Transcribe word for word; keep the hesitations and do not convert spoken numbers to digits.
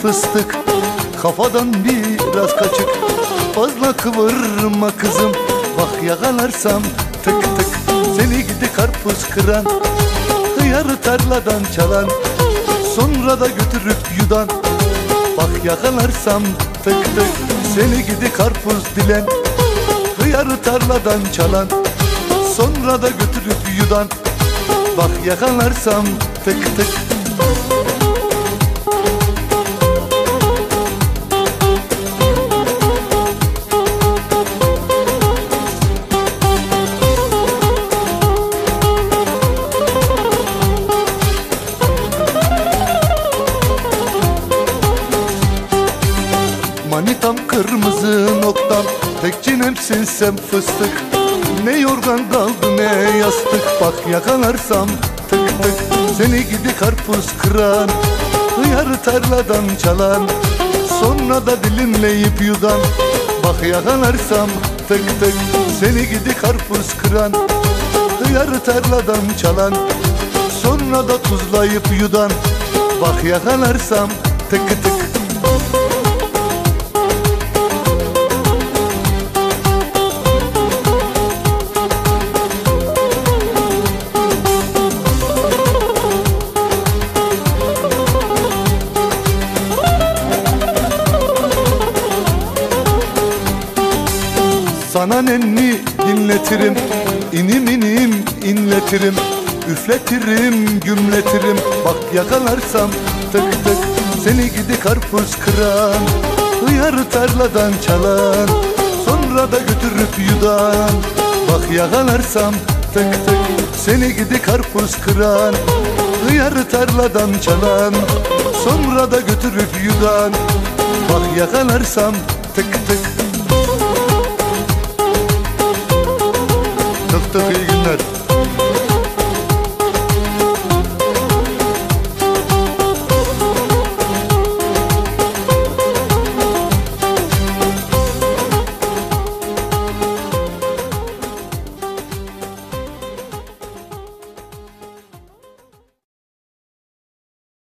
fıstık, kafadan biraz kaçık. Fazla kıvırma kızım, bak yakalarsam tık tık. Seni gidi karpuz kıran, hıyarı tarladan çalan, sonra da götürüp yudan. Bak yakalarsam tık tık. Seni gidi karpuz dilen, hıyarı tarladan çalan, sonra da götürüp yudan. Bak yakalarsam tık tık. Manitam kırmızı noktam, tek cinemsin sen fıstık. Ne yorgan kaldı ne yastık, bak yakalarsam tık tık. Seni gidi karpuz kıran, hıyarı tarladan çalan, sonra da dilimleyip yudan. Bak yakalarsam tık tık. Seni gidi karpuz kıran, hıyarı tarladan çalan, sonra da tuzlayıp yudan. Bak yakalarsam tık tık. Sana nenni dinletirim, inim inim inletirim, üfletirim gümletirim. Bak yakalarsam tık tık. Seni gidi karpuz kıran, hıyarı tarladan çalan, sonra da götürüp yudan. Bak yakalarsam tık tık. Seni gidi karpuz kıran, hıyarı tarladan çalan, sonra da götürüp yudan. Bak yakalarsam tık tık. Tık tık, iyi günler.